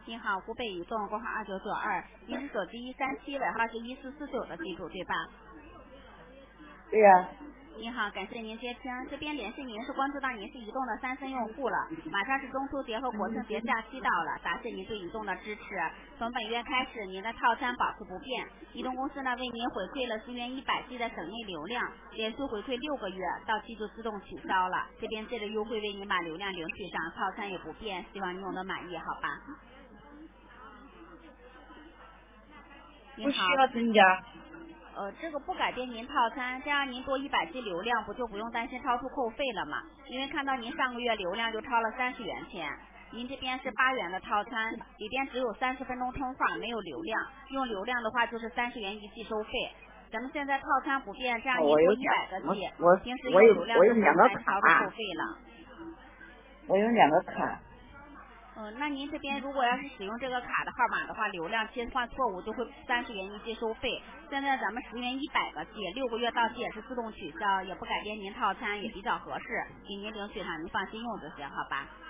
您好，湖北移动，工号2992，您是手机137，尾号是1449的记住对吧？ 对呀。 您好，感谢您接听。这边联系您是关注到您是移动的3升用户了，马上是中秋节和国庆节假期到了，答谢您对移动的支持。从本月开始，您的套餐保持不变。移动公司呢为您回馈了支援100G 的省内流量，连续回馈6个月，到期就自动取消了。这边借着优惠为您把流量领取上，套餐也不变，希望您用得满意，好吧？ 不需要增加。 这个不改变您套餐，这样您多100G 流量不就不用担心超出扣费了吗？因为看到您上个月流量就超了30元钱，您这边是8元的套餐，里边只有30分钟通话，没有流量，用流量的话就是30元一季收费。咱们现在套餐不变，这样您多100个 G， 平时用流量就不用担心超出扣费了。 我有2个卡。 那您这边如果要是使用这个卡的号码的话，流量切换错误就会30元一季收费。现在咱们10元100个 G， 6个月到期也是自动取消，也不改变您套餐，也比较合适，给您领取上，您放心用就行，好吧？